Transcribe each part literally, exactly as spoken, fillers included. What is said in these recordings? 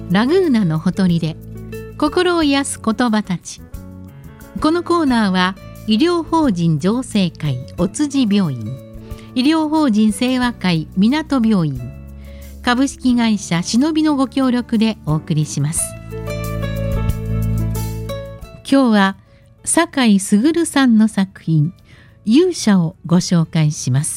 ラグーナのほとりで心を癒す言葉たち。このコーナーは医療法人浄世会お辻病院、医療法人清和会港病院、株式会社しのびのご協力でお送りします。今日は酒井卓さんの作品勇者をご紹介します。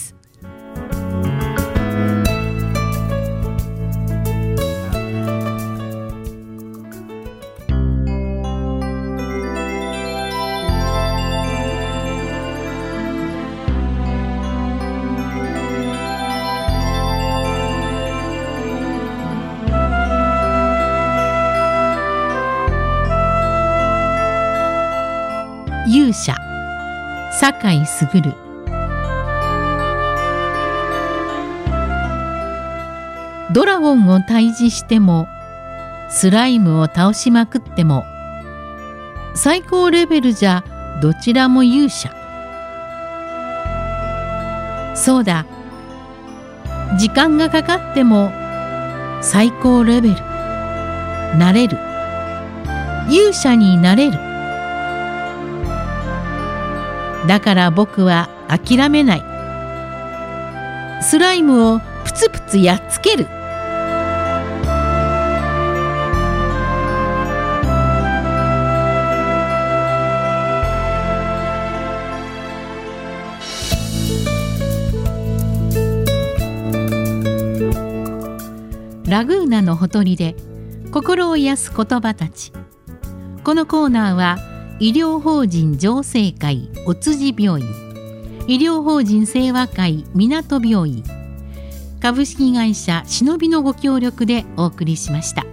勇者、酒井卓。ドラゴンを退治してもスライムを倒しまくっても最高レベルじゃどちらも勇者。そうだ、時間がかかっても最高レベルなれる、勇者になれる。だから僕は諦めない。スライムをプツプツやっつける。ラグーナのほとりで心を癒す言葉たち。このコーナーは医療法人浄世会お辻病院、医療法人清和会港病院、株式会社しのびのご協力でお送りしました。